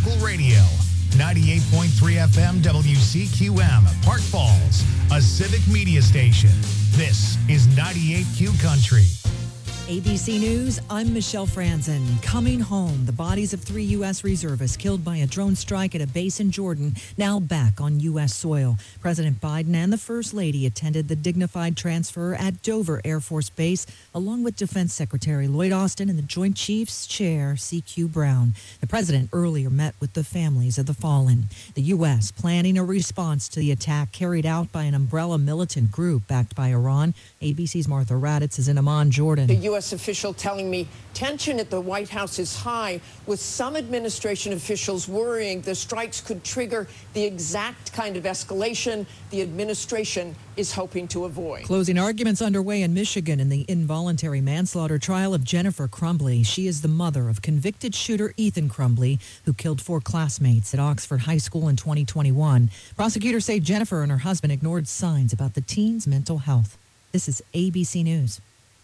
local radio. 98.3 FM WCQM, Park Falls, a civic media station. This is 98Q Country. ABC News, I'm Michelle Franzen. Coming home, the bodies of 3 U.S. reservists killed by a drone strike at a base in Jordan, now back on U.S. soil. President Biden and the First Lady attended the dignified transfer at Dover Air Force Base, along with Defense Secretary Lloyd Austin and the Joint Chiefs Chair C.Q. Brown. The president earlier met with the families of the fallen. The U.S. planning a response to the attack carried out by an umbrella militant group backed by Iran. ABC's Martha Raddatz is in Amman, Jordan. The U.S. official telling me tension at the White House is high, with some administration officials worrying the strikes could trigger the exact kind of escalation the administration is hoping to avoid. Closing arguments underway in Michigan in the involuntary manslaughter trial of Jennifer Crumbley. She is the mother of convicted shooter Ethan Crumbley, who killed 4 classmates at Oxford High School in 2021. Prosecutors say Jennifer and her husband ignored signs about the teen's mental health. This is ABC News.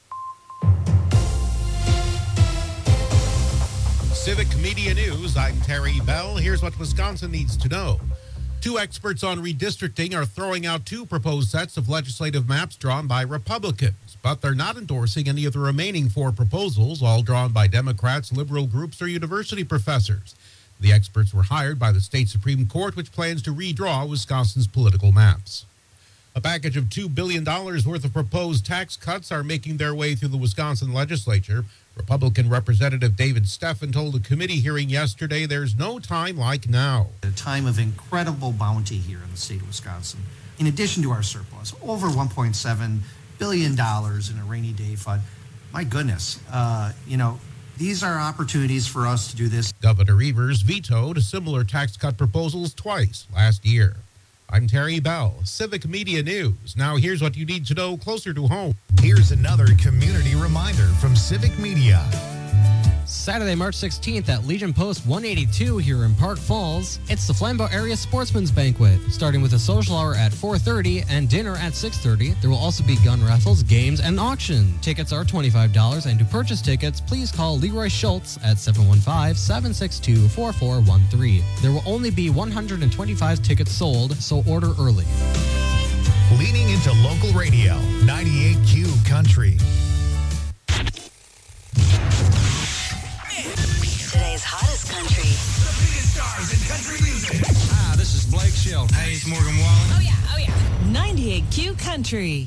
Civic Media News, I'm Terry Bell. Here's what Wisconsin needs to know. 2 experts on redistricting are throwing out 2 proposed sets of legislative maps drawn by Republicans, but they're not endorsing any of the remaining 4 proposals, all drawn by Democrats, liberal groups, or university professors. The experts were hired by the state Supreme Court, which plans to redraw Wisconsin's political maps. A package of $2 billion worth of proposed tax cuts are making their way through the Wisconsin legislature. Republican Representative David Steffen told a committee hearing yesterday there's no time like now. A time of incredible bounty here in the state of Wisconsin. In addition to our surplus, over $1.7 billion in a rainy day fund. My goodness, these are opportunities for us to do this. Governor Evers vetoed similar tax cut proposals twice last year. I'm Terry Bell, Civic Media News. Now here's what you need to know closer to home. Here's another community reminder from Civic Media. Saturday, March 16th at Legion Post 182 here in Park Falls. It's the Flambeau Area Sportsman's Banquet, starting with a social hour at 4:30 and dinner at 6:30. There will also be gun raffles, games, and auction. Tickets are $25, and to purchase tickets, please call Leroy Schultz at 715-762-4413. There will only be 125 tickets sold, so order early. Leaning into local radio, 98Q Country. Today's hottest country. The biggest stars in country music. Hi, this is Blake Shelton. Hey, it's Morgan Wallen. Oh, yeah. 98Q Country.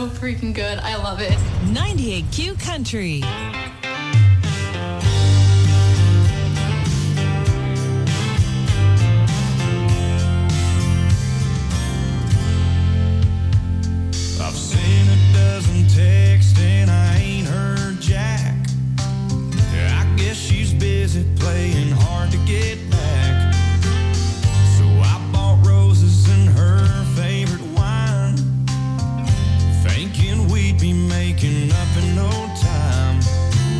so freaking good. I love it. 98Q Country. I've seen a dozen texts and I ain't heard jack. I guess she's busy playing hard to get back. So I bought roses and her favorite wine, thinking we'd be making up in no time.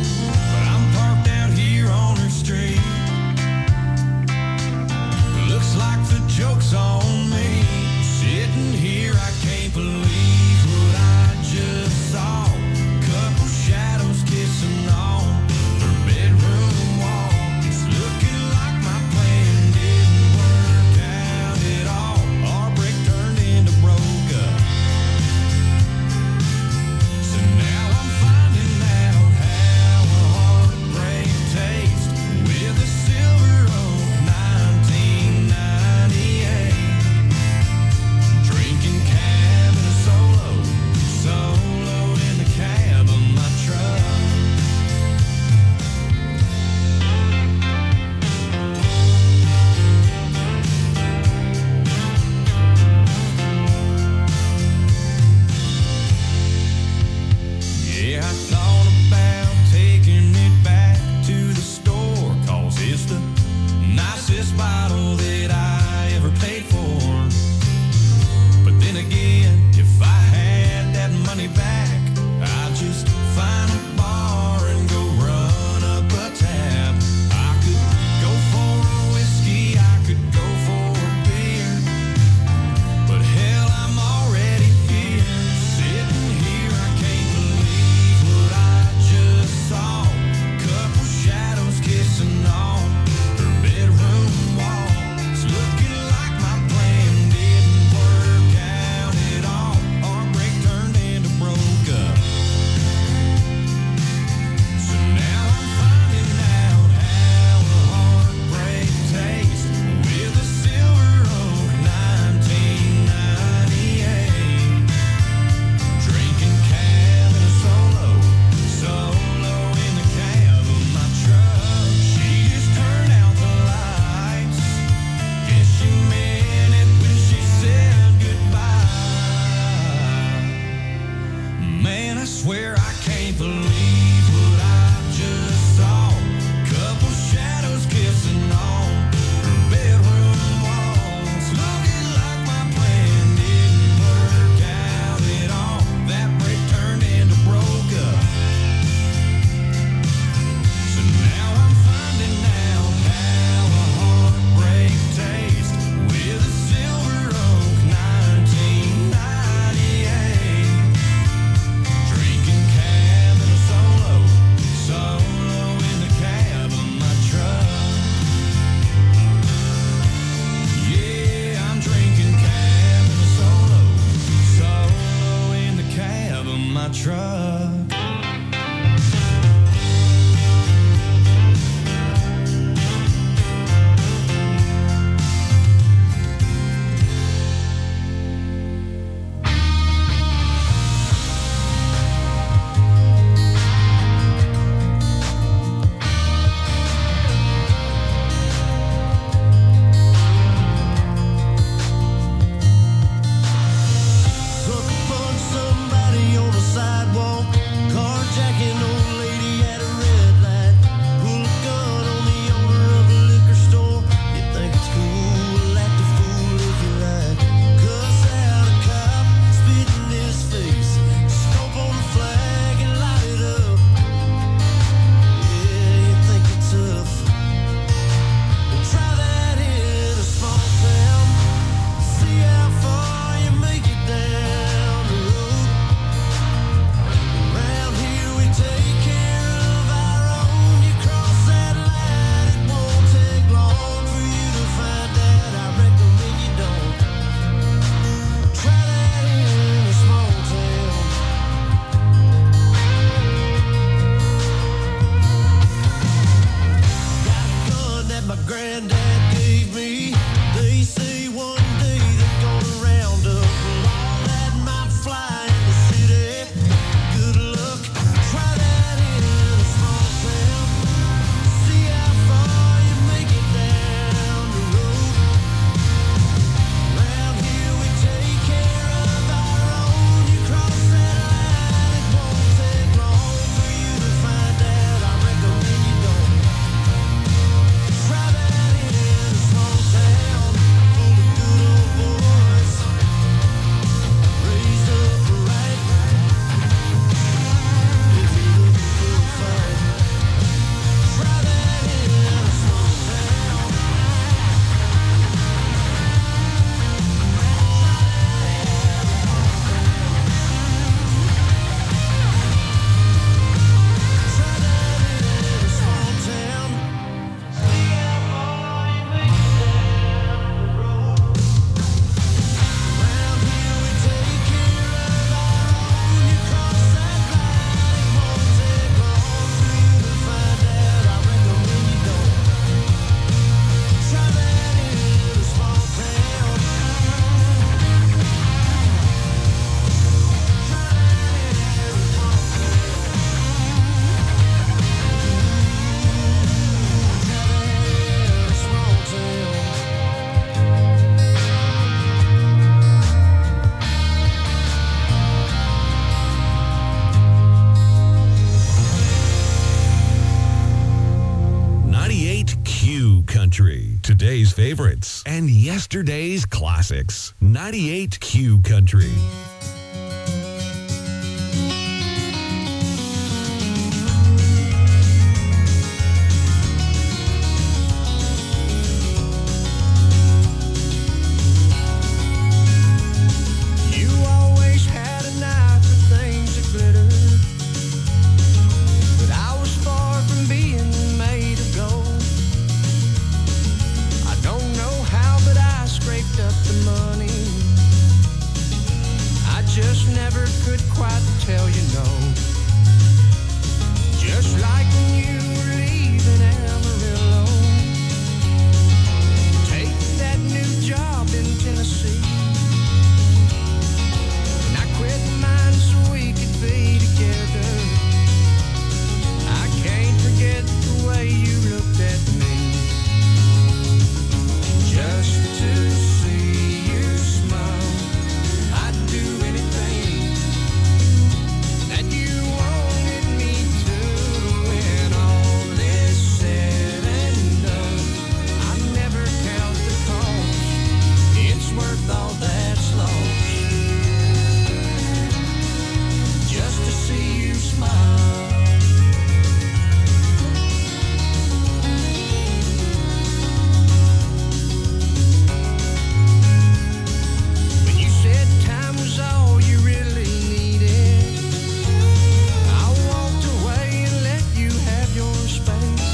favorites and yesterday's classics. 98Q Country. Just never could quite tell you no. Just like when you were leaving Amarillo, taking that new job in Tennessee, and I quit mine so we could be together. I can't forget the way you looked at me. Just to see you smile, I'd do anything that you wanted me to. When all is said and done, I never count the cost. It's worth all that's lost, just to see you smile. When you said time was all you really needed, I walked away and let you have your space.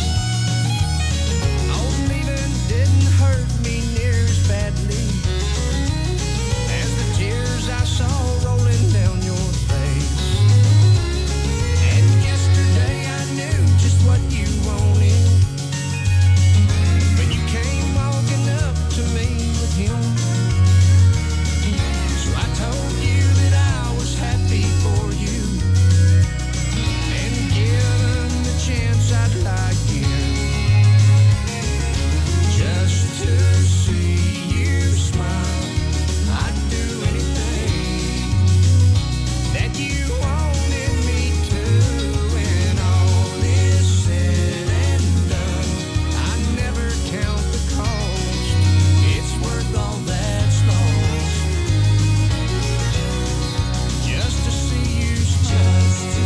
Oh, leaving didn't hurt me near as badly as the tears I saw rolling down your face. And yesterday I knew just what you wanted when you came walking up to me with him. So I told you that I was happy for you, and given the chance I'd like in, just to see you smile. I'd do anything that you wanted me to. When all is said and done, I never count the cost. It's worth all that's lost, just to see you smile.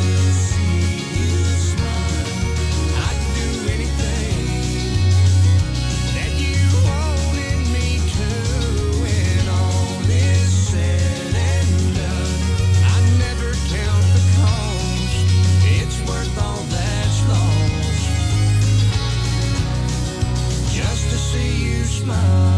I'd do anything that you wanted me to. When all is said and done, I never count the cost. It's worth all that's lost, just to see you smile.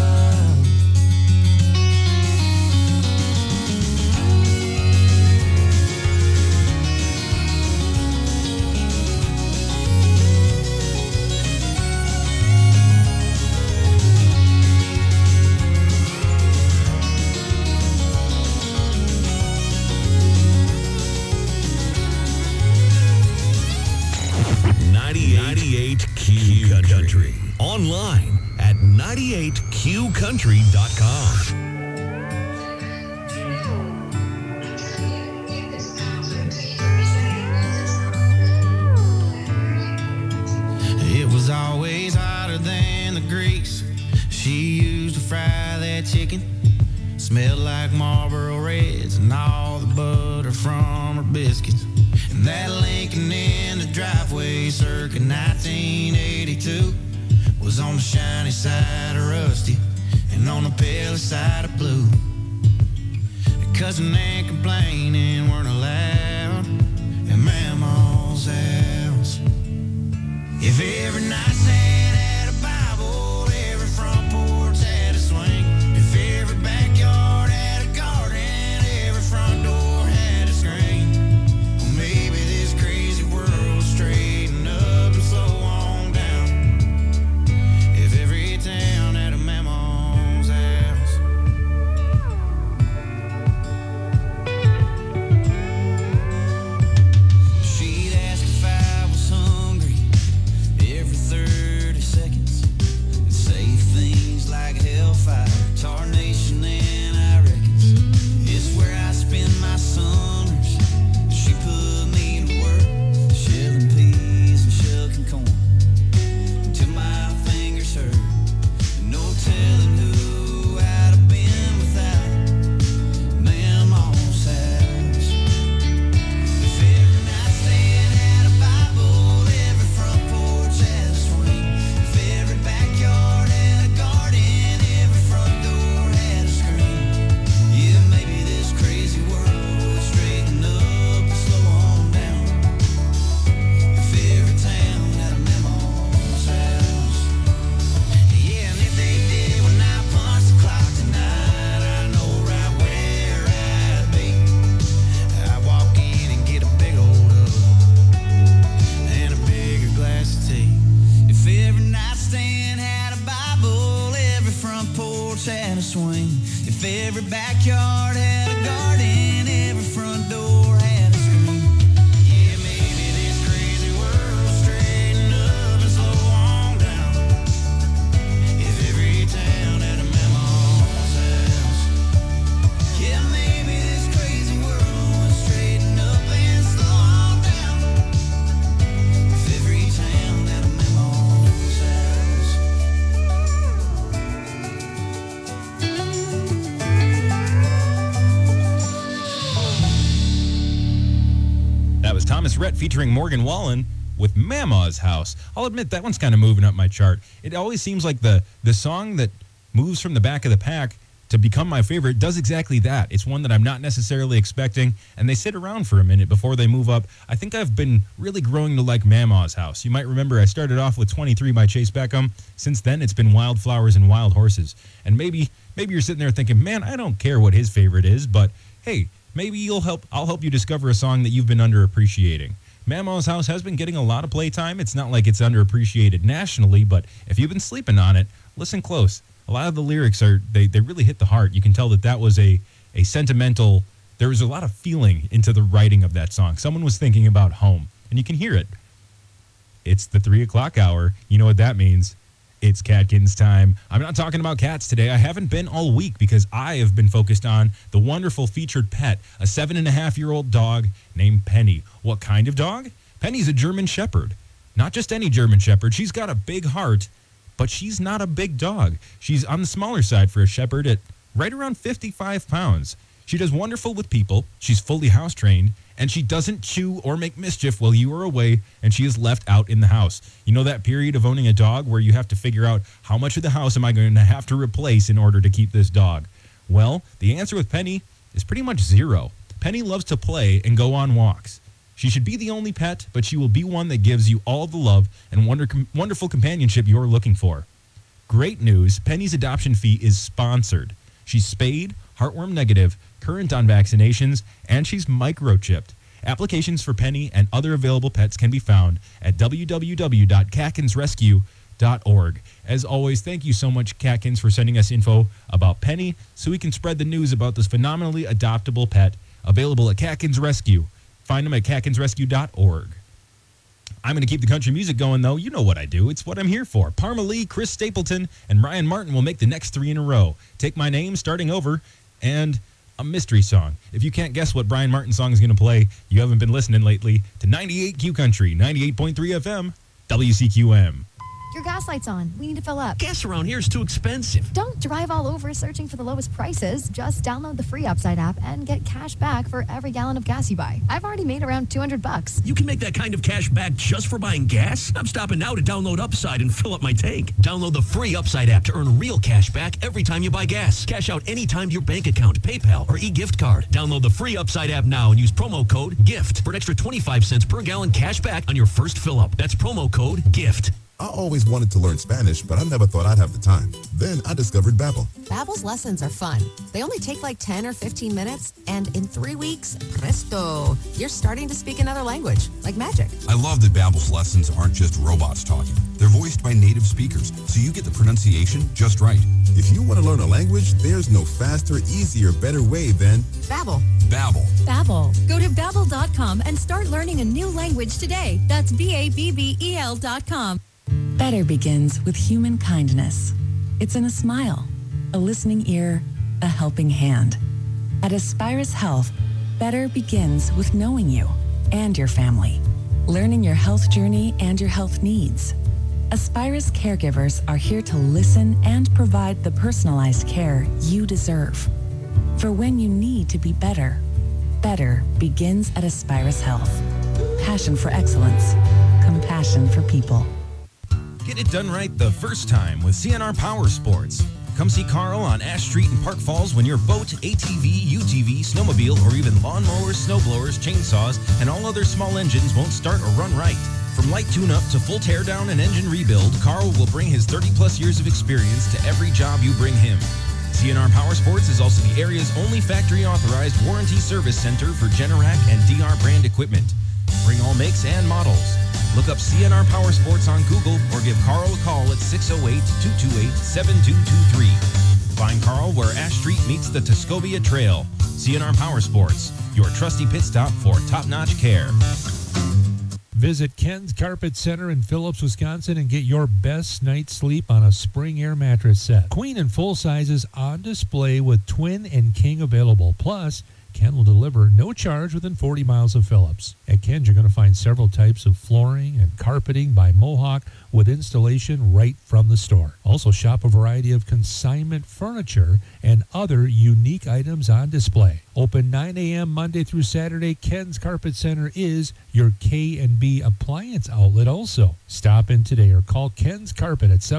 Q Country. Online at 98QCountry.com. It was always hotter than the grease she used to fry that chicken. Smelled like Marlboro Reds and all the butter from her biscuits. And that Lincoln in the driveway circa 1982 was on the shiny side of rusty and on the pale side of blue. Cussing and complaining weren't allowed in Mama's house. If every nightstand had a Bible, every front porch had a swing. If every backyard had a garden, every front door had a screen. Well, maybe this crazy world would straighten up and slow on down if every town had a Mama's house. She'd ask if I was hungry every Thursday Every backyard had a garden, every front door had a screen. Yeah, maybe this crazy world straighten up and slow on down. If every town had a Mama's house. Yeah, maybe this crazy world would straighten up and slow on down. If every town had a Mama's house. That was Thomas Rhett featuring Morgan Wallen with Mama's House. I'll admit that one's kind of moving up my chart. It always seems like the song that moves from the back of the pack to become my favorite does exactly that. It's one that I'm not necessarily expecting, and they sit around for a minute before they move up. I think I've been really growing to like Mama's House. You might remember I started off with 23 by Chase Beckham. Since then, it's been Wildflowers and Wild Horses. And maybe you're sitting there thinking, man, I don't care what his favorite is, but hey, maybe I'll help you discover a song that you've been underappreciating. Mama's House has been getting a lot of playtime. It's not like it's underappreciated nationally, but if you've been sleeping on it, listen close. A lot of the lyrics they really hit the heart. You can tell that was a sentimental, there was a lot of feeling into the writing of that song. Someone was thinking about home, and you can hear it. It's the 3 o'clock hour. You know what that means. It's Catkins time. I'm not talking about cats today. I haven't been all week because I have been focused on the wonderful featured pet, a 7.5-year-old dog named Penny. What kind of dog? Penny's a German Shepherd. Not just any German Shepherd. She's got a big heart, but she's not a big dog. She's on the smaller side for a Shepherd at right around 55 pounds. She does wonderful with people. She's fully house trained. And she doesn't chew or make mischief while you are away, and she is left out in the house. You know that period of owning a dog where you have to figure out how much of the house am I going to have to replace in order to keep this dog? Well, the answer with Penny is pretty much zero. Penny loves to play and go on walks. She should be the only pet, but she will be one that gives you all the love and wonderful companionship you're looking for. Great news, Penny's adoption fee is sponsored. She's spayed, heartworm negative, current on vaccinations, and she's microchipped. Applications for Penny and other available pets can be found at www.catkinsrescue.org. As always, thank you so much, Catkins, for sending us info about Penny so we can spread the news about this phenomenally adoptable pet available at Catkins Rescue. Find them at catkinsrescue.org. I'm going to keep the country music going, though. You know what I do. It's what I'm here for. Parma Lee, Chris Stapleton, and Ryan Martin will make the next 3 in a row. Take My Name, Starting Over, and a mystery song. If you can't guess what Brian Martin's song is going to play, you haven't been listening lately to 98Q Country, 98.3 FM, WCQM. Your gas light's on. We need to fill up. Gas around here is too expensive. Don't drive all over searching for the lowest prices. Just download the free Upside app and get cash back for every gallon of gas you buy. I've already made around $200. You can make that kind of cash back just for buying gas? I'm stopping now to download Upside and fill up my tank. Download the free Upside app to earn real cash back every time you buy gas. Cash out anytime to your bank account, PayPal, or e-gift card. Download the free Upside app now and use promo code GIFT for an extra 25 cents per gallon cash back on your first fill up. That's promo code GIFT. I always wanted to learn Spanish, but I never thought I'd have the time. Then I discovered Babbel. Babbel's lessons are fun. They only take like 10 or 15 minutes, and in 3 weeks, presto, you're starting to speak another language, like magic. I love that Babbel's lessons aren't just robots talking. They're voiced by native speakers, so you get the pronunciation just right. If you want to learn a language, there's no faster, easier, better way than Babbel. Babbel. Babbel. Go to Babbel.com and start learning a new language today. That's BABBEL.com. Better begins with human kindness. It's in a smile, a listening ear, a helping hand. At Aspirus Health, better begins with knowing you and your family, learning your health journey and your health needs. Aspirus caregivers are here to listen and provide the personalized care you deserve. For when you need to be better, better begins at Aspirus Health. Passion for excellence, compassion for people. Get it done right the first time with CNR Power Sports. Come see Carl on Ash Street in Park Falls when your boat, ATV, UTV, snowmobile, or even lawnmowers, snowblowers, chainsaws, and all other small engines won't start or run right. From light tune-up to full teardown and engine rebuild, Carl will bring his 30-plus years of experience to every job you bring him. CNR Power Sports is also the area's only factory-authorized warranty service center for Generac and DR brand equipment. Bring all makes and models. Look up CNR Power Sports on Google or give Carl a call at 608-228-7223. Find Carl where Ash Street meets the Tuscobia Trail. CNR Power Sports, your trusty pit stop for top-notch care. Visit Ken's Carpet Center in Phillips, Wisconsin and get your best night's sleep on a spring air mattress set. Queen and full sizes on display with twin and king available. Plus, Ken will deliver no charge within 40 miles of Phillips. At Ken's, you're going to find several types of flooring and carpeting by Mohawk with installation right from the store. Also, shop a variety of consignment furniture and other unique items on display. Open 9 a.m. Monday through Saturday, Ken's Carpet Center is your K&B appliance outlet also. Stop in today or call Ken's Carpet at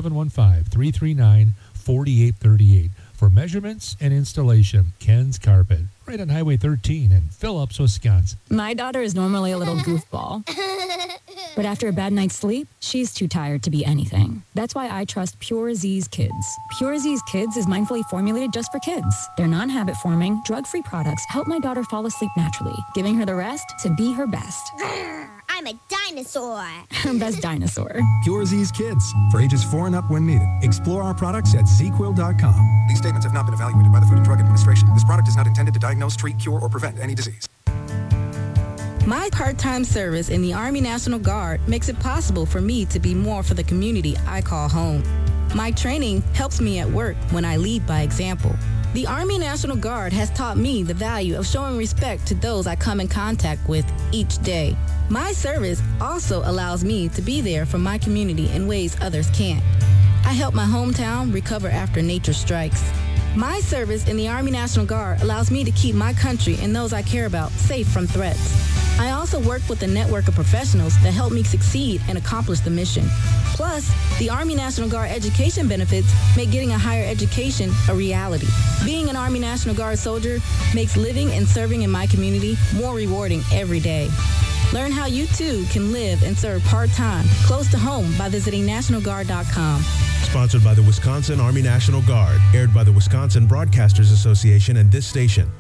715-339-4838 for measurements and installation. Ken's Carpet, right on Highway 13 in Phillips, Wisconsin. My daughter is normally a little goofball, but after a bad night's sleep, she's too tired to be anything. That's why I trust Pure Z's Kids. Pure Z's Kids is mindfully formulated just for kids. Their non-habit forming, drug-free products help my daughter fall asleep naturally, giving her the rest to be her best. I'm a dinosaur. Her best dinosaur. Pure Z's Kids, for ages 4 and up when needed. Explore our products at zquill.com. These statements have not been evaluated by the Food and Drug Administration. This product is not intended to diagnose, treat, cure, or prevent any disease. My part-time service in the Army National Guard makes it possible for me to be more for the community I call home. My training helps me at work when I lead by example. The Army National Guard has taught me the value of showing respect to those I come in contact with each day. My service also allows me to be there for my community in ways others can't. I help my hometown recover after nature strikes. My service in the Army National Guard allows me to keep my country and those I care about safe from threats. I also work with a network of professionals that help me succeed and accomplish the mission. Plus, the Army National Guard education benefits make getting a higher education a reality. Being an Army National Guard soldier makes living and serving in my community more rewarding every day. Learn how you too can live and serve part-time, close to home by visiting NationalGuard.com. Sponsored by the Wisconsin Army National Guard. Aired by the Wisconsin Broadcasters Association and this station.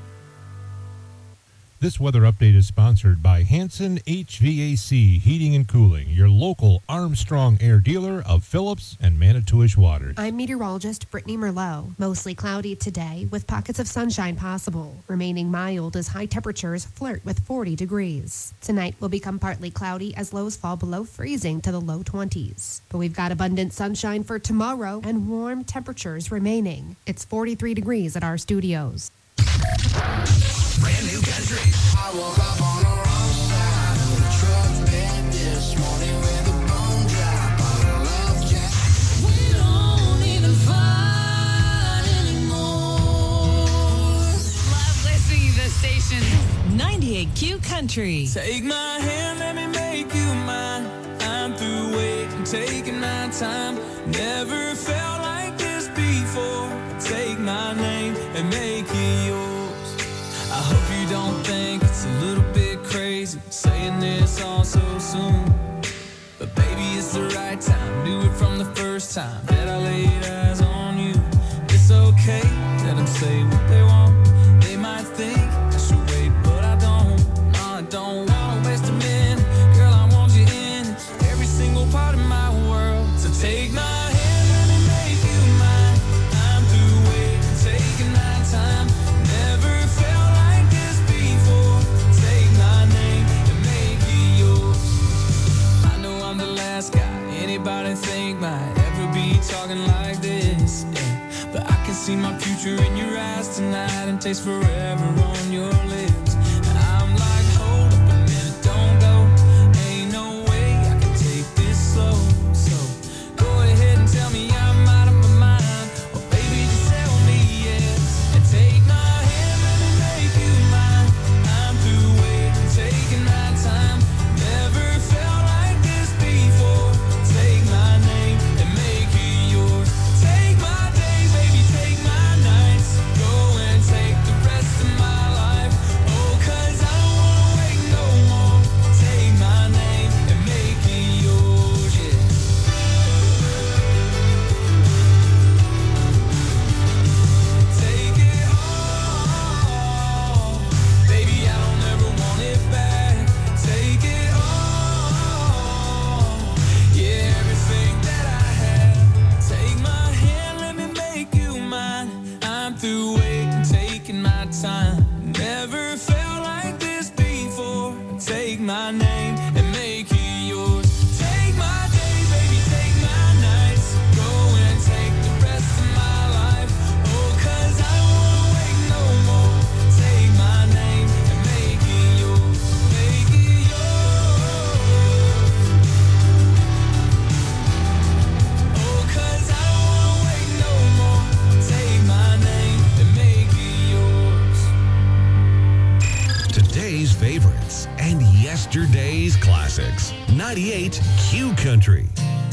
This weather update is sponsored by Hanson HVAC Heating and Cooling, your local Armstrong Air dealer of Phillips and Manitowish Waters. I'm meteorologist Brittany Merlot. Mostly cloudy today with pockets of sunshine possible. Remaining mild as high temperatures flirt with 40 degrees. Tonight will become partly cloudy as lows fall below freezing to the low 20s. But we've got abundant sunshine for tomorrow and warm temperatures remaining. It's 43 degrees at our studios. Brand new country. I woke up on the wrong side of the truck bed this morning with a bone drop on a love jack. We don't even fight anymore. Love listening to the station. 98Q Country. Take my hand, let me make you mine. I'm through waiting, taking my time. Never felt like this before. Take my name and make it yours. I hope you don't think it's a little bit crazy saying this all so soon. But baby, it's the right time. Knew it from the first time that I laid eyes on you. It's okay, let them say what they want. They might think I should wait, but I don't. No, I don't want to waste a minute. Girl, I want you in every single part of my world. So take my hand, let me make you mine. I'm through waiting, taking my time. Never felt like this before. Take my name and make it yours. I know I'm the last guy anybody think might ever be talking like this, yeah. But I can see my future in your eyes tonight and taste forever on your lips. And I'm like, hold up a minute, don't go. Ain't no way I can take this slow. So go ahead and tell me I'm out of my mind. Or baby, just tell me yes. And take my hand, let me make you mine. I'm through waiting, taking my time. Never felt like this before. Take my name and make it yours. Take my days, baby, take my nights. Go and take the rest of my never felt like this before. Take my name and make it yours. Take my day, baby, take my nights. Go and take the rest of my life. Oh, 'cause I don't wanna wait no more. Take my name and make it yours. Make it yours. Oh, 'cause I don't wanna wait no more. Take my name and make it yours. Today's favorites and yesterday's classics. 98 Q Country.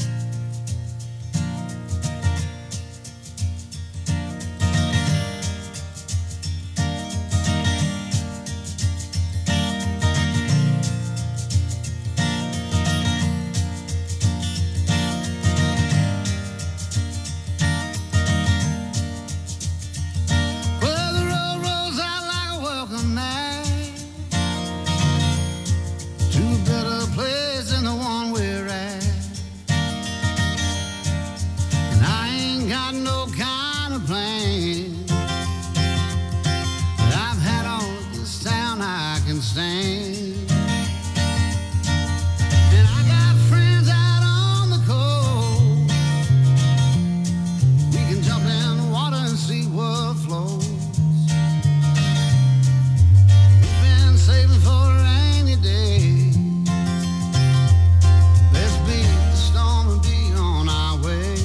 Well, the road rolls out like a welcome mat to a better place than the one we're at. And I ain't got no kind of plan, but I've had all of this town I can stand. And I got friends out on the coast. We can jump in the water and see what flows. We've been saving for a rainy day. Let's beat the storm and be on our way.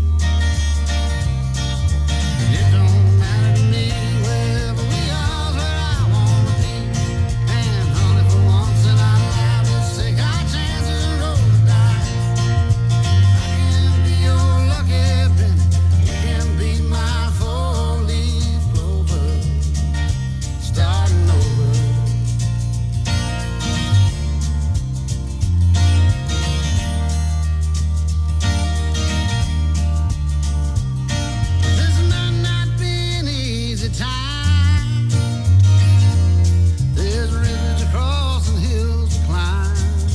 And it don't matter to me wherever we are, where I wanna be. And honey, for once in our lives, let's take our chances and roll the dice. I can be your lucky penny. You can be my four-leaf clover. Starting over. This might not be an easy time. There's rivers to cross and hills to climb.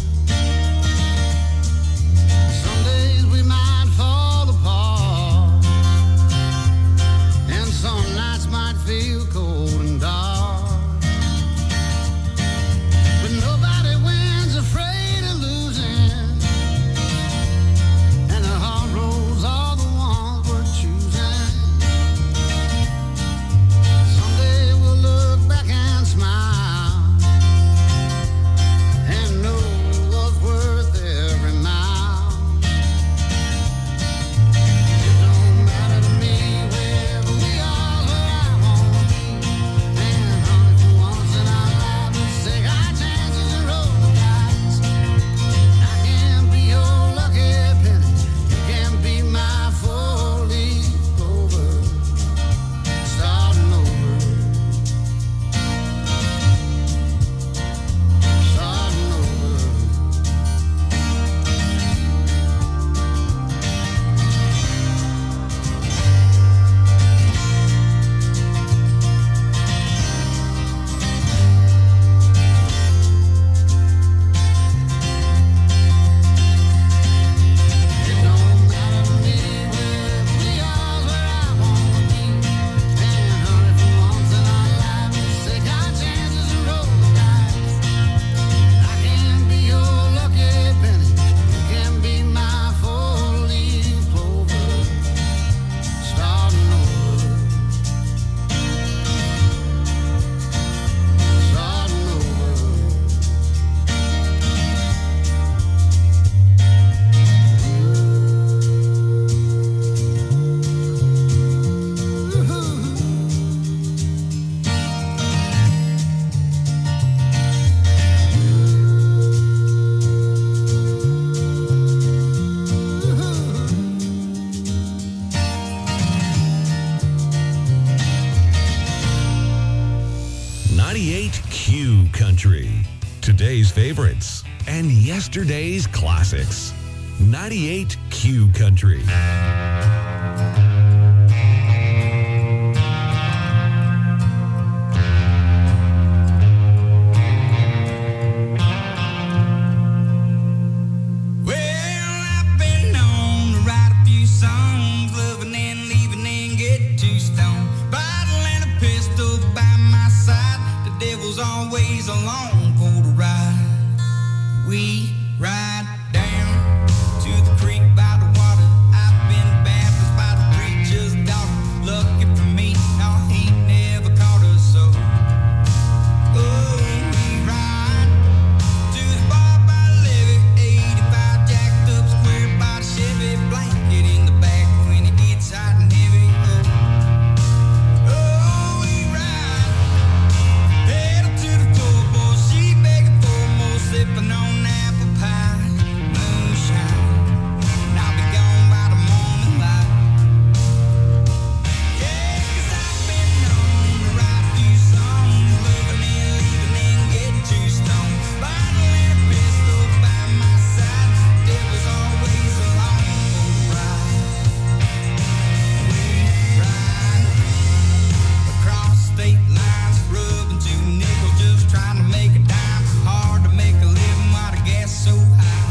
Some days we might fall apart, and some nights might feel cold and dark. But nobody wins afraid of losing, and the hard roads are the ones worth choosing. Someday we'll look back and smile and know it was worth every mile. It don't matter to me wherever we are, where I wanna be. And honey, for once in our lives, let's take our chances and roll the dice. I can be your lucky penny. You can be my four-leaf clover. Starting over. Starting over. 98 Q Country. Today's favorites and yesterday's classics. 98 Q Country. Living and get too stoned. Bottle and a pistol by my side. The devil devil's always along for the ride. We ride down to the creek by the water. I've been baptized by the preacher's daughter. Lucky for me, no, he never caught us so. Oh, we ride to the bar by the levee. 85 jacked up square by the Chevy. Blanket in the back when it gets hot and heavy. Oh, we ride pedal to the floor, boy. She begging for more, sipping on apple pie, moonshine. And I'll be gone by the morning light. Yeah, 'cause I've been known to write a few songs, living and leaving and getting too stoned. Bottle and a pistol by my side. Devil's always along for the ride. We ride across state lines, rubbing 2 nickels, just trying to make a dime. Hard to make a living while the gas so high.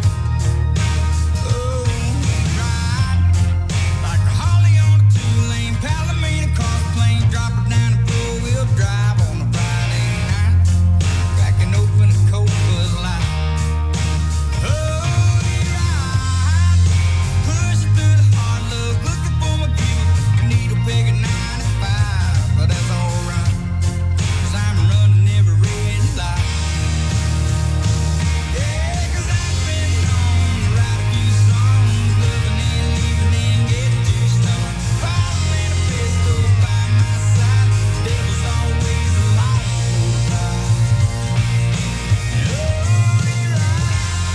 Oh, we ride like a Holly on a 2-lane Palomino cross plane, drop her down and 4-wheel drive on a Friday night, cracking open a cold Bud Light. Oh, we ride, pushing through the hard luck, looking for my Cupid, needle peg at 95, but that's alright, 'cause I'm running every red light. Yeah, 'cause I've been known to write a few songs, living and leaving and getting too stoned. Bottle and a pistol by my side, devil's always along for the ride. Oh, we ride.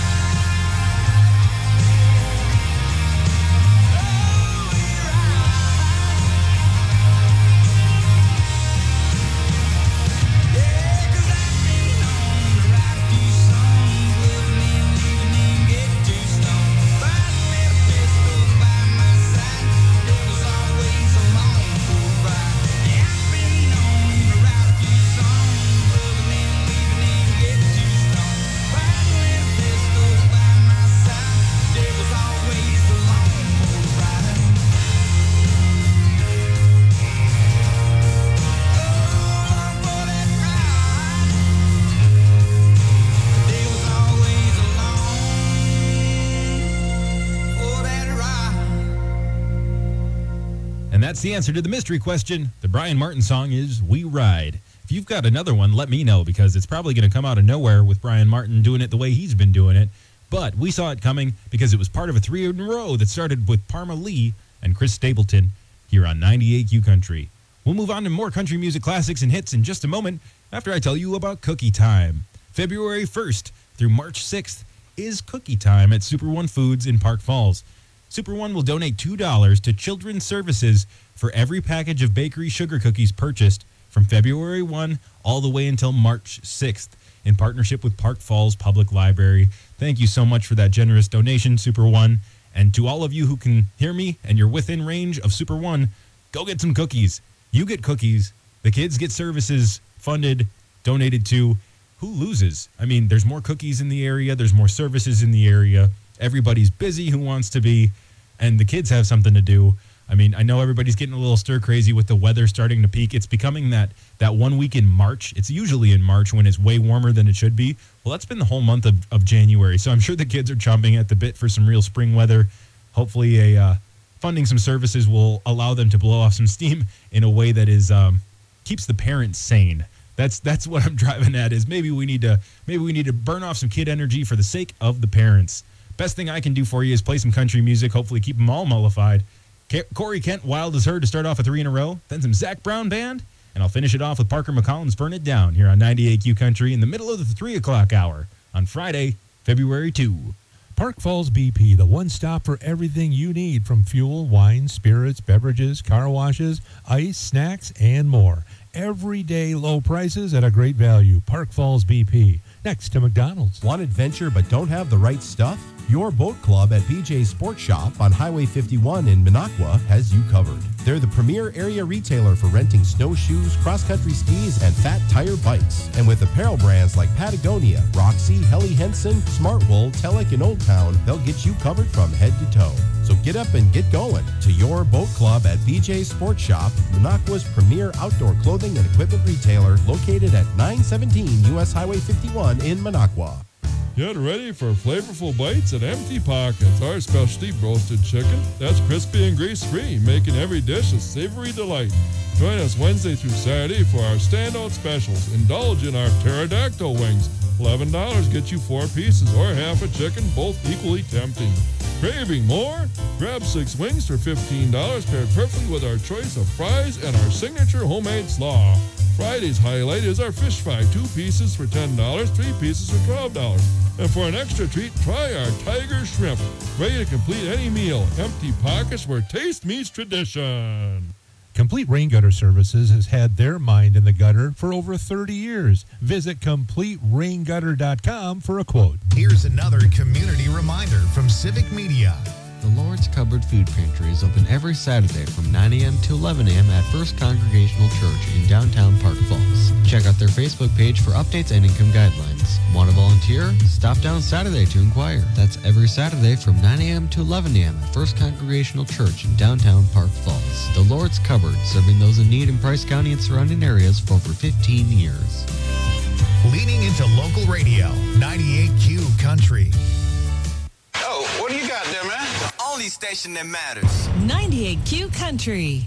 And that's the answer to the mystery question. The Brian Martin song is We Ride. If you've got another one, let me know, because it's probably going to come out of nowhere with Brian Martin doing it the way he's been doing it. But we saw it coming because it was part of a 3 in a row that started with Parma Lee and Chris Stapleton here on 98Q Country. We'll move on to more country music classics and hits in just a moment after I tell you about Cookie Time. February 1st through March 6th is Cookie Time at Super One Foods in Park Falls. Super One will donate $2 to Children's Services for every package of bakery sugar cookies purchased from February 1 all the way until March 6th in partnership with Park Falls Public Library. Thank you so much for that generous donation, Super One. And to all of you who can hear me and you're within range of Super One, go get some cookies. You get cookies. The kids get services funded, donated to. Who loses? I mean, there's more cookies in the area. There's more services in the area. Everybody's busy who wants to be, and the kids have something to do. I mean, I know everybody's getting a little stir crazy with the weather starting to peak. It's becoming that 1 week in March. It's usually in March when it's way warmer than it should be. Well, that's been the whole month of January. So I'm sure the kids are chomping at the bit for some real spring weather. Hopefully funding some services will allow them to blow off some steam in a way that is keeps the parents sane. That's what I'm driving at, is maybe we need to burn off some kid energy for the sake of the parents. Best thing I can do for you is play some country music, hopefully keep them all mollified. Corey Kent, Wild as Her to start off a 3 in a row, then some Zach Brown Band, and I'll finish it off with Parker McCollum's Burn It Down here on 98Q Country in the middle of the 3 o'clock hour on Friday, February 2. Park Falls BP, the one stop for everything you need, from fuel, wine, spirits, beverages, car washes, ice, snacks, and more. Everyday low prices at a great value. Park Falls BP, next to McDonald's. Want adventure but don't have the right stuff? Your boat club at BJ's Sports Shop on Highway 51 in Minocqua has you covered. They're the premier area retailer for renting snowshoes, cross-country skis, and fat tire bikes. And with apparel brands like Patagonia, Roxy, Helly Hansen, Smartwool, Telek, and Old Town, they'll get you covered from head to toe. So So get up and get going to your boat club at BJ's Sports Shop, Minocqua's premier outdoor clothing and equipment retailer, located at 917 U.S. Highway 51 in Minocqua. Get ready for flavorful bites at Empty Pockets, our specialty roasted chicken that's crispy and grease-free, making every dish a savory delight. Join us Wednesday through Saturday for our standout specials. Indulge in our pterodactyl wings. $11 gets you 4 pieces or half a chicken, both equally tempting. Craving more? Grab 6 wings for $15, paired perfectly with our choice of fries and our signature homemade slaw. Friday's highlight is our fish fry, 2 pieces for $10, 3 pieces for $12. And for an extra treat, try our tiger shrimp. Ready to complete any meal. Empty Pockets, where taste meets tradition. Complete Rain Gutter Services has had their mind in the gutter for over 30 years. Visit CompleteRainGutter.com for a quote. Here's another community reminder from Civic Media. The Lord's Cupboard Food Pantry is open every Saturday from 9 a.m. to 11 a.m. at First Congregational Church in downtown Park Falls. Check out their Facebook page for updates and income guidelines. Want to volunteer? Stop down Saturday to inquire. That's every Saturday from 9 a.m. to 11 a.m. at First Congregational Church in downtown Park Falls. The Lord's Cupboard, serving those in need in Price County and surrounding areas for over 15 years. Leading into local radio, 98Q Country. Oh, what do you got there, man? The only station that matters. 98Q Country.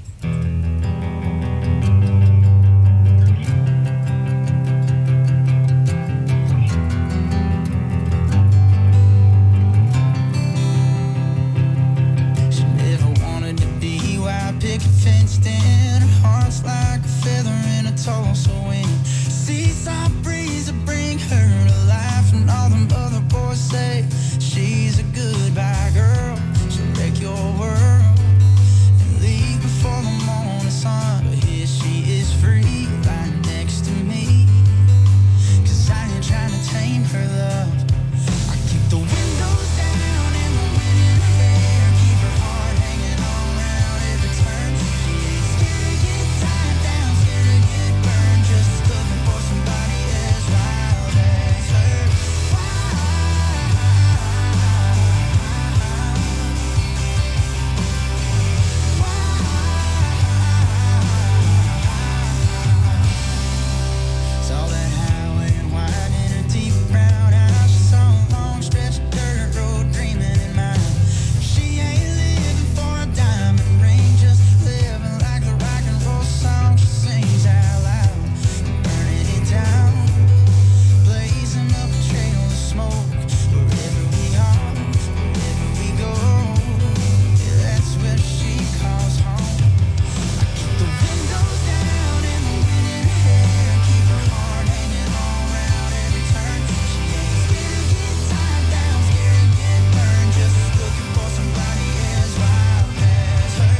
She never wanted to be wild picket fenced in. Her heart's like a feather in a Tulsa wind. Seaside breeze will bring her to life, and all them other boys say she's a goodbye girl. She'll wreck your world and leave before the morning sun. But here she is free, right next to me. 'Cause I ain't trying to tame her love. I keep the windows down and the wind in her hair. Keep her heart hanging on round every turn. She ain't scared to get tied down, scared to get burned. Just looking for somebody as wild as her. Saw that highway and wide in her deep brown eyes. She saw a long stretch of dirt road dreaming in mind. She ain't living for a diamond ring, just living like the rock and roll song she sings out loud. Burning it down, blazing up a trail of smoke. Wherever we are, wherever we go, yeah, that's where she calls home. I keep the windows down and the wind in her hair. Keep her heart hanging on round every turn. She ain't scared to get tied down, scared to get burned. Just looking for somebody as wild as her.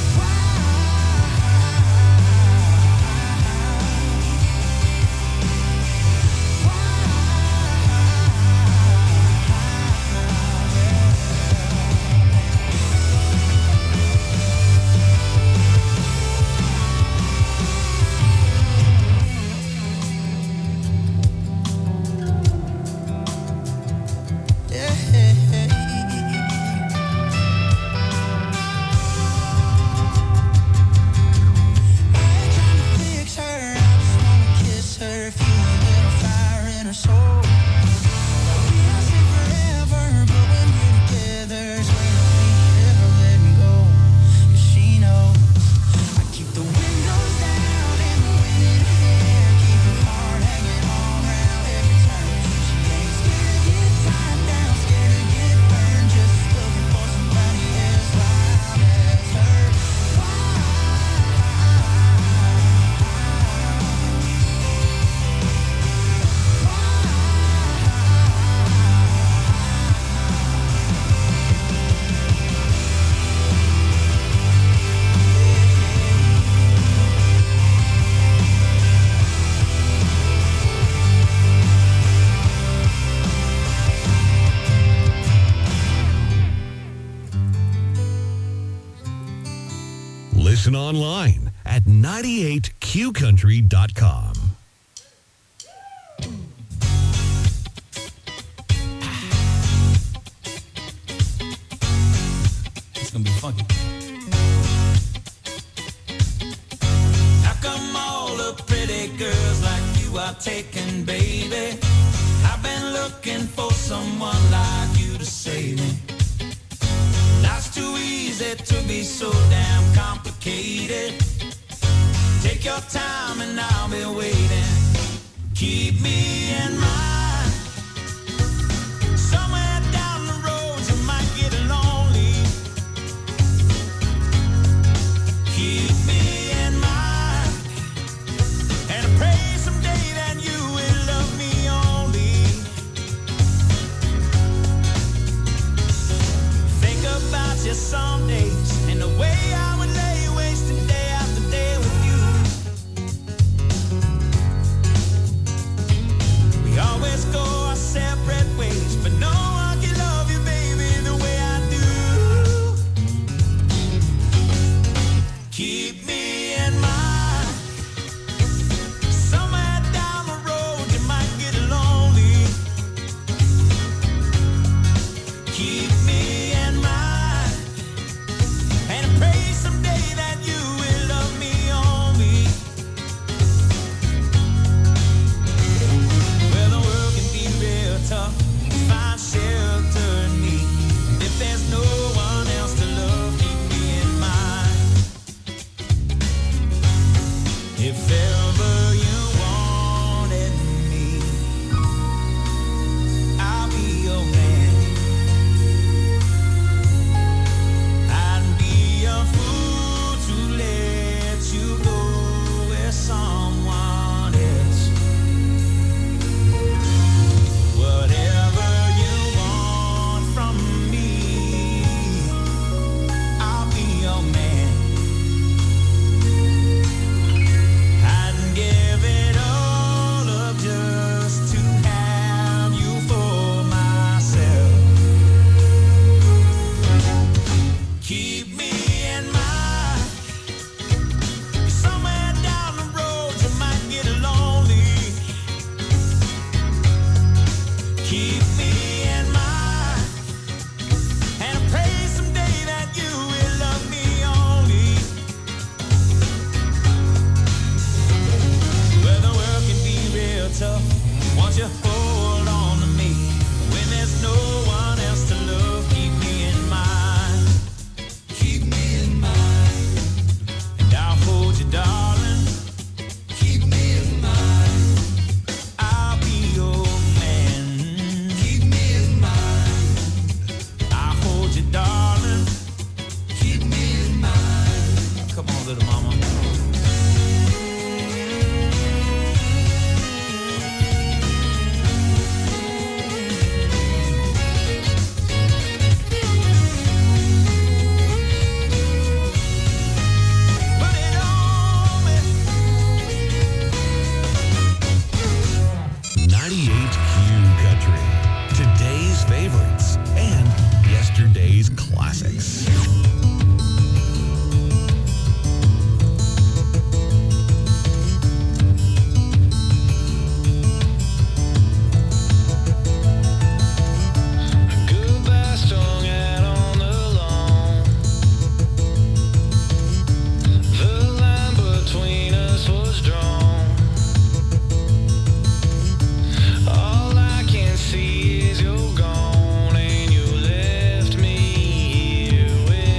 Fix her, I just wanna kiss her, feel a little fire in her soul. We don't say forever, but when we're together, swear that we never let go. 'Cause she knows I keep the windows down and the wind in her hair. Keep her heart hanging on round every turn. She ain't scared to get tied down, scared to get burned. Just looking for somebody as wild as her. Listen online at 98QCountry.com. taking, baby. I've been looking for someone like you to save me. Life's too easy to be so damn complicated. Take your time and I'll be waiting. Keep me in mind. Somewhere down the road you might get lonely. Keep me in mind. And I pray someday that you will love me only. Think about you some days and the way I would lay wasting day after day with you. We always go our separate ways, but no one can love you, baby, the way I do. Keep me in mind. Somewhere down the road you might get lonely. Keep me in mind. And I pray someday that you will love me only. Well, the world can be real tough. Find shelter in me. If there's no one else to love, keep me in mind. If ever you wanted me, I'll be your man. I'd be a fool to let you go with someone else. Whatever you want from me, I'll be your man. I'd give it all up just to have you for myself. Keep me in mind. Somewhere down the road you might get lonely. Keep me in mind. And I pray someday that you will love me only. Well, the world can be real tough. Won't you hold on to me? When there's no one else to love, keep me in mind. Keep me in mind. And I'll hold you, darling. Keep me in mind. I'll be your man. Keep me in mind. I'll hold you, darling. Keep me in mind. Come on, little mama. Put it on me. 98Q Country. Today's favorites and yesterday's classics. Goodbye strung out on the lawn. The line between us was drawn. All I can see is you're gone, and you left me here with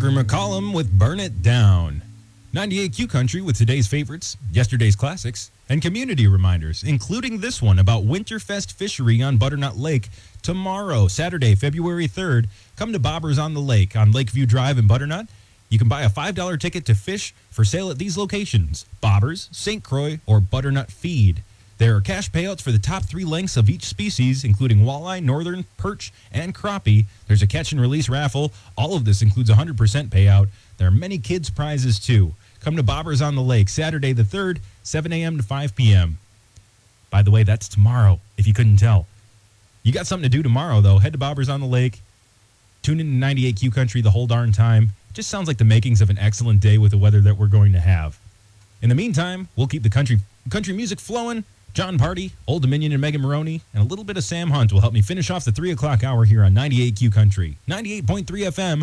Parker McCollum with Burn It Down. 98Q Country with today's favorites, yesterday's classics, and community reminders, including this one about Winterfest Fishery on Butternut Lake tomorrow, Saturday, February 3rd. Come to Bobbers on the Lake on Lakeview Drive in Butternut. You can buy a $5 ticket to fish for sale at these locations: Bobbers, St. Croix, or Butternut Feed. There are cash payouts for the top 3 lengths of each species, including walleye, northern, perch, and crappie. There's a catch and release raffle. All of this includes a 100% payout. There are many kids' prizes, too. Come to Bobbers on the Lake, Saturday the 3rd, 7 a.m. to 5 p.m. By the way, that's tomorrow, if you couldn't tell. You got something to do tomorrow, though. Head to Bobbers on the Lake. Tune in to 98Q Country the whole darn time. It just sounds like the makings of an excellent day with the weather that we're going to have. In the meantime, we'll keep the country music flowing. John Party, Old Dominion and Megan Maroney, and a little bit of Sam Hunt will help me finish off the 3 o'clock hour here on 98Q Country, 98.3 FM,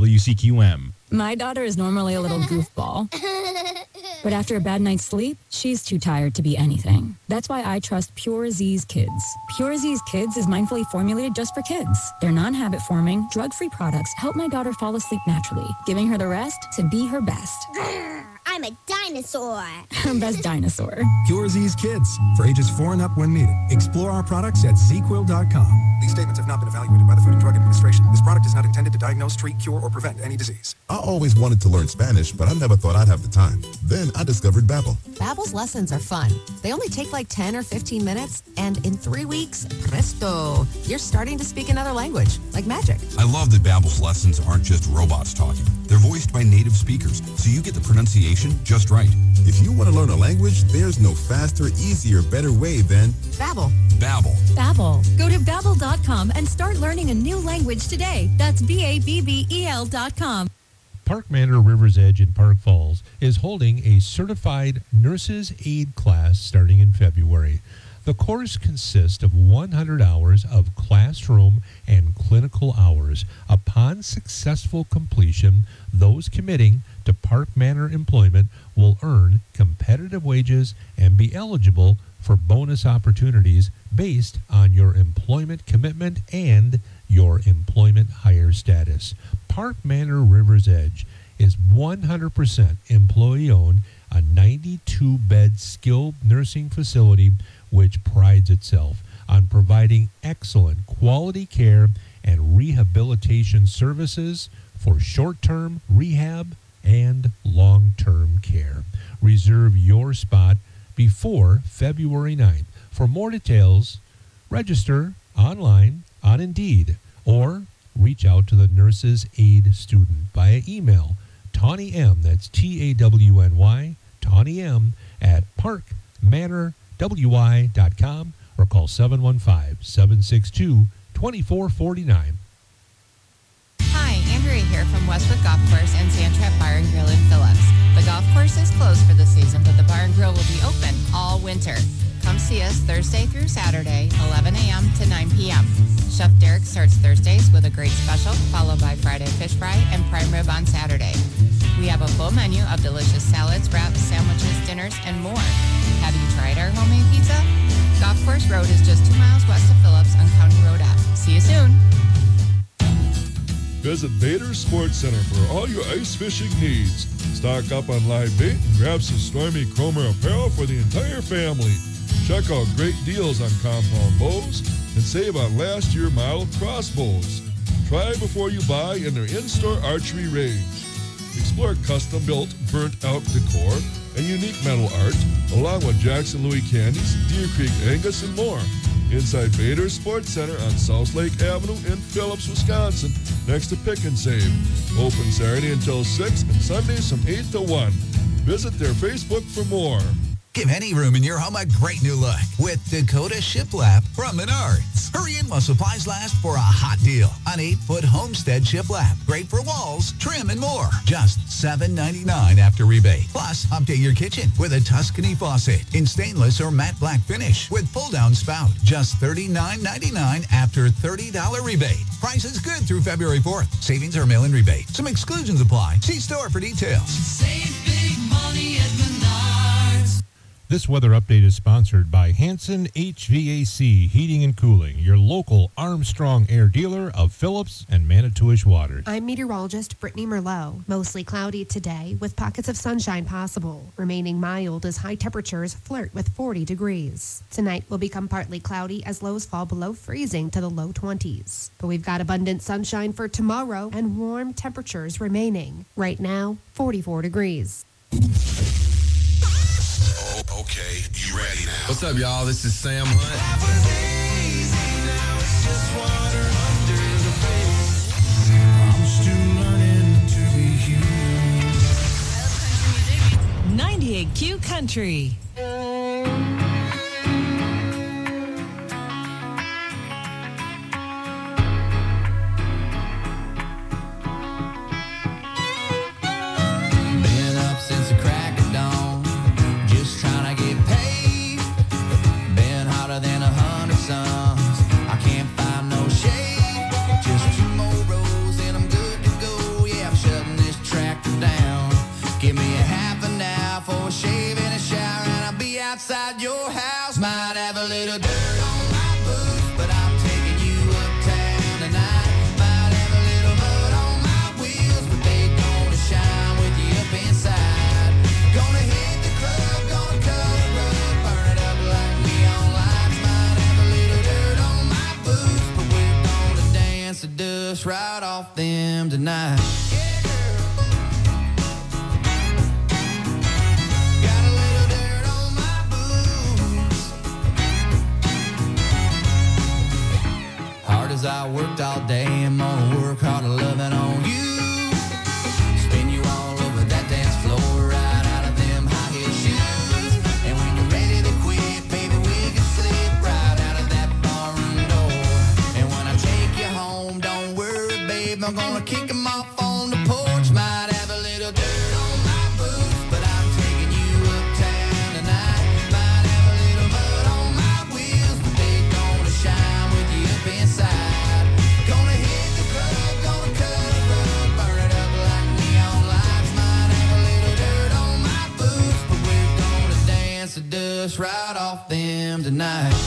WCQM. My daughter is normally a little goofball. But after a bad night's sleep, she's too tired to be anything. That's why I trust Pure Z's Kids. Pure Z's Kids is mindfully formulated just for kids. Their non-habit forming, drug-free products help my daughter fall asleep naturally, giving her the rest to be her best. I'm a dinosaur. Her best dinosaur. Pure Z's Kids, for ages 4 and up when needed. Explore our products at ZQuil.com. These statements have not been evaluated by the Food and Drug Administration. This product is not intended to diagnose, treat, cure, or prevent any disease. I always wanted to learn Spanish, but I never thought I'd have the time. Then I discovered Babbel. Babbel's lessons are fun. They only take like 10 or 15 minutes, and in 3 weeks, presto, you're starting to speak another language, like magic. I love that Babbel's lessons aren't just robots talking. They're voiced by native speakers, so you get the pronunciation just right. If you want to learn a language, there's no faster, easier, better way than Babbel. Babbel. Babbel. Go to Babbel.com and start learning a new language today. That's BABBEL.com. Park Manor River's Edge in Park Falls is holding a certified nurse's aid class starting in February. The course consists of 100 hours of classroom and clinical hours. Upon successful completion, those committing to Park Manor employment will earn competitive wages and be eligible for bonus opportunities based on your employment commitment and your employment hire status. Park Manor River's Edge is 100% employee-owned, a 92-bed skilled nursing facility which prides itself on providing excellent quality care and rehabilitation services for short-term rehab and long-term care. Reserve your spot before February 9th. For more details, register online on Indeed or reach out to the Nurses Aid student via email, Tawny M, that's Tawny, Tawny M, at parkmanorwy.com or call 715-762-2449. Hi, Andrea here from Westwood Golf Course and Sandtrap Bar and Grill in Phillips. The golf course is closed for the season, but the bar and grill will be open all winter. Come see us Thursday through Saturday, 11 a.m. to 9 p.m. Chef Derek starts Thursdays with a great special, followed by Friday fish fry and prime rib on Saturday. We have a full menu of delicious salads, wraps, sandwiches, dinners, and more. Have you tried our homemade pizza? Golf Course Road is just 2 miles west of Phillips on County Road F. See you soon. Visit Bader Sports Center for all your ice fishing needs. Stock up on live bait and grab some Stormy Cromer apparel for the entire family. Check out great deals on compound bows and save on last year model crossbows. Try before you buy in their in-store archery range. Explore custom-built, burnt-out decor and unique metal art, along with Jackson Louis candies, Deer Creek Angus, and more. Inside Bader Sports Center on South Lake Avenue in Phillips, Wisconsin, next to Pick and Save. Open Saturday until 6 and Sundays from 8 to 1. Visit their Facebook for more. Give any room in your home a great new look with Dakota Shiplap from Menards. Hurry in while supplies last for a hot deal on 8-foot Homestead Shiplap. Great for walls, trim, and more. Just $7.99 after rebate. Plus, update your kitchen with a Tuscany faucet in stainless or matte black finish with pull-down spout. Just $39.99 after $30 rebate. Price is good through February 4th. Savings are mail-in rebate. Some exclusions apply. See store for details. Save big money at Menards. This weather update is sponsored by Hanson HVAC Heating and Cooling, your local Armstrong Air dealer of Phillips and Manitowish waters. I'm meteorologist Brittany Merlot. Mostly cloudy today with pockets of sunshine possible. Remaining mild as high temperatures flirt with 40 degrees. Tonight will become partly cloudy as lows fall below freezing to the low 20s. But we've got abundant sunshine for tomorrow and warm temperatures remaining. Right now, 44 degrees. Okay, you ready now? What's up, y'all? This is Sam Hunt. I'm still learning to be human. 98Q Country. Been up since the crack of dawn, just trying to get paid. Been hotter than 100 suns. I can't find no shade. Just 2 more rows and I'm good to go. Yeah, I'm shutting this tractor down. Give me a half an hour for a shave and a shower, and I'll be outside your house. Might have a little dirt on my boots, but I'm taking you uptown tonight. Might have a little mud on my wheels, but they gonna shine with you up inside. Gonna hit the club, gonna cut a rug, burn it up like neon lights. Might have a little dirt on my boots, but we're gonna dance the dust right off them tonight. Got a little dirt on my boots. Hard as I worked all day, I'm gonna work harder loving on you. Spin you all over that dance floor, right out of them high heel shoes. And when you're ready to quit, baby, we can slip right out of that barroom door. And when I take you home, don't worry, babe, I'm gonna kick them off on the porch. Might have a little dirt on my boots, but I'm taking you uptown tonight. Might have a little mud on my wheels, but they gonna shine with you up inside. Gonna hit the club, gonna cut a rug, burn it up like neon lights. Might have a little dirt on my boots, but we're gonna dance the dust right off them tonight.